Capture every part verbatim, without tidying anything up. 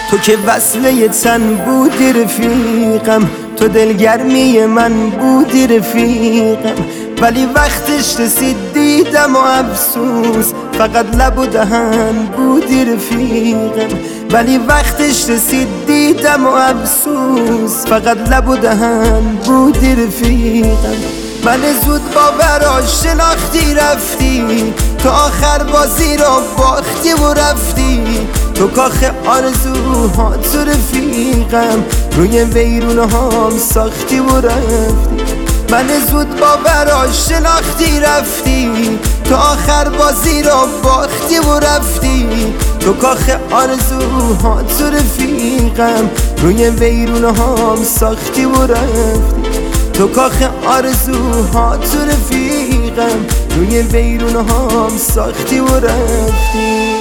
تو که وصله تن بودی رفیقم، تو دلگرمی من بودی رفیقم، ولی وقتش رسید دیدم و افسوس فقط لب و دهن بودی رفیقم، ولی وقتش رسید دیدم و افسوس فقط لب و دهن بودی رفیقم. من زود باوراش شناختی رفتی، تو آخر بازی رو باختی و رفتی، تو کاخ آرزوها تو رفیقم، روی ویرونه هام ساختی و رفتی. من زود باوراش شناختی رفتی، تو آخر بازی رو باختی و رفتی، تو کاخ آرزوها تو رفیقم، روی ویرونه هام ساختی و رفتی، تو کاخ آرزوها تو رفیقم، روی ویرونه هام ساختی و رفتی.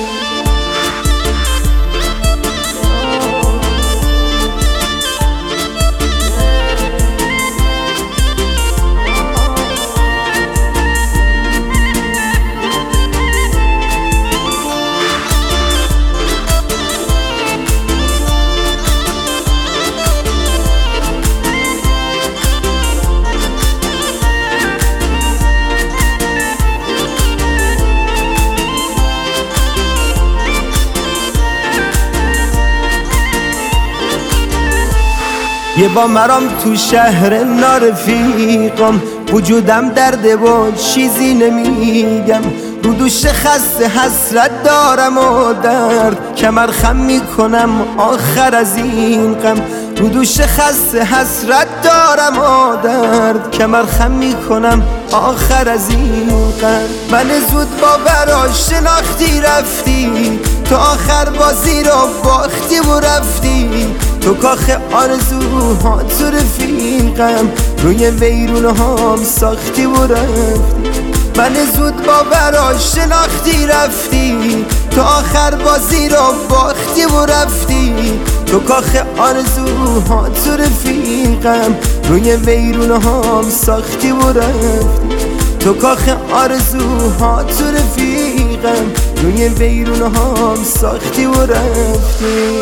یه با مرام تو شهر نارفیقم، وجودم درده و چیزی نمیگم، رو دوش خسته حسرت دارم و درد کمر خم میکنم آخر از این غم، رو دوش خسته حسرت دارم و درد کمر خم میکنم آخر از این غم. من زود باوراش شناختی رفتی، تو آخر بازی رو باختی و رفتی، تو کاخ آرزوها تو رفیقم، روی ویرونه هام ساختی و رفتی. من زود باوراش شناختی رفتی، تو آخر بازی رو باختی و رفتی، تو کاخ آرزوها تو رفیقم، روی ویرونه هام ساختی و رفتی، تو کاخ آرزوها تو رفیقم، روی ویرونه هام ساختی و رفتی.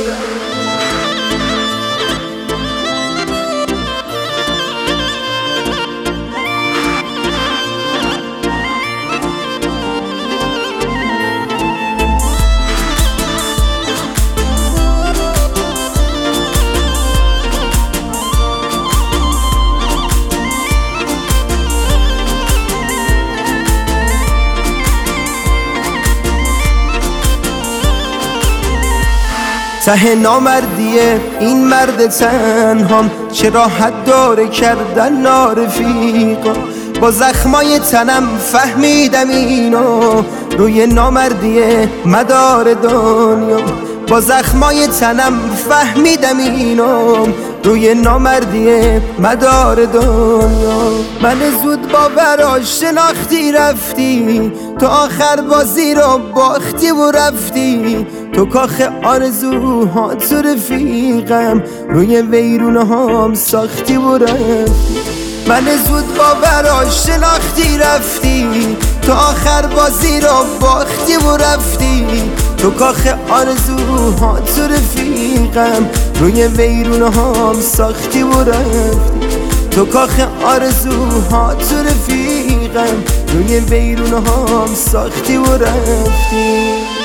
ته نامردیه این مرد تنهام، چه راحت داره کردن نارفیقا، با زخمای تنم فهمیدم اینو، روی نامردیه مدار دنیا، با زخمای تنم فهمیدم اینو، روی نامردیه مدار دنیا. من زود باوراش شناختی رفتی، تو آخر بازی رو باختی و رفتی، تو کاخ آرزوها تو رفیقم، روی ویرونه هام ساختی و رفتی. من زود باوراش شناختی رفتی، تو آخر بازی رو باختی و رفتی، تو کاخ آرزوها تو رفیقم، روی ویرونه هام ساختی و رفتی، تو کاخ آرزوها تو رفیقم، روی ویرونه هام ساختی و رفتی.